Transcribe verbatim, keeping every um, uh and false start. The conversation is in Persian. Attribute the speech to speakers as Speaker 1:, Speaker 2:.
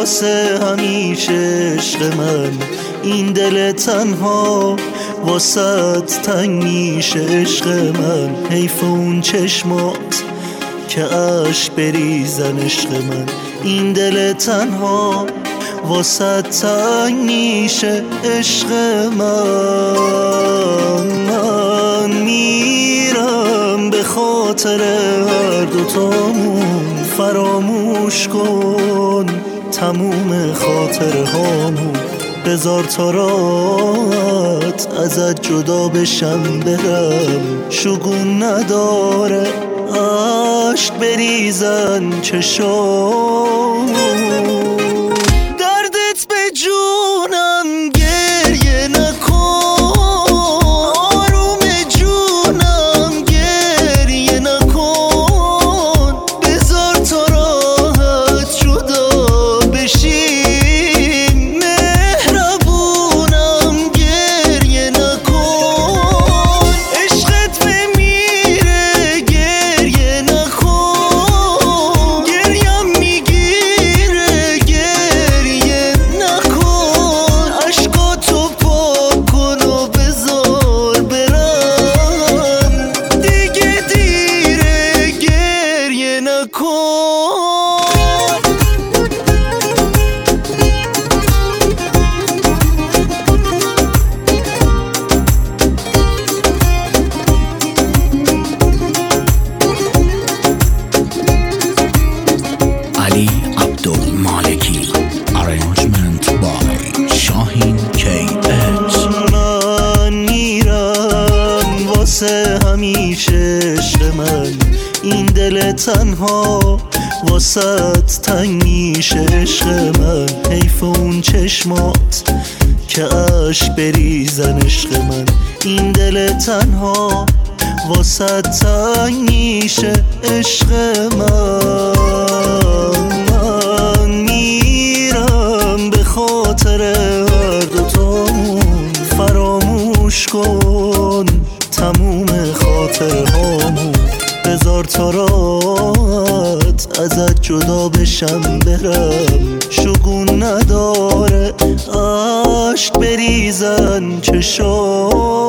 Speaker 1: واسه همیشه عشق من، این دل تنها واسط تنگ میشه عشق من. حیف اون چشمات که عشق بریزن عشق من، این دل تنها واسط تنگ میشه عشق من. من میرم به خاطر هر دوتامون، فراموش کن تموم خاطره هامون. بذار تا راحت ازت جدا بشم برم، شگون نداره عشق بریزن چشام. دردت به جونم گریه نکن، آروم جونم گریه نکن. بذار تا راحت جدا بشیم، مهربونم گریه نکن. عشقت بمیره گریه نکن، گریم میگیره گریه نکن. عشقاتو پاک کن و بذار برم، دیگه دیره گریه نکن.
Speaker 2: Ali Abdulmaleki, arrangement by Shahin کی ایکس.
Speaker 1: من میرم واسه همیشه عشق من، این دل تنها واسط تنگ میشه عشق من. حیف اون چشمات که عشق بریزن عشق من، این دل تنها واسط تنگ میشه عشق من. من میرم به خاطر هر دوتامون، فراموش کن تموم خاطره هامون. بذار تا راحت ازت جدا بشم برم، شگون نداره عشق بریزن چشام.